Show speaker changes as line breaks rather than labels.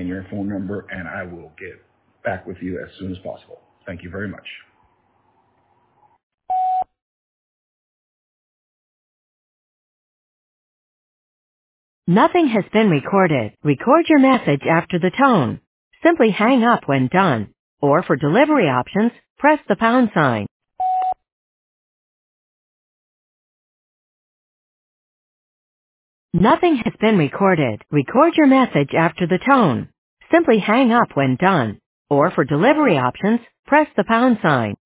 and your phone number, and I will get back with you as soon as possible. Thank you very much.
Nothing has been recorded. Record your message after the tone. Simply hang up when done. Or for delivery options, press the pound sign. Nothing has been recorded. Record your message after the tone. Simply hang up when done. Or for delivery options, press the pound sign.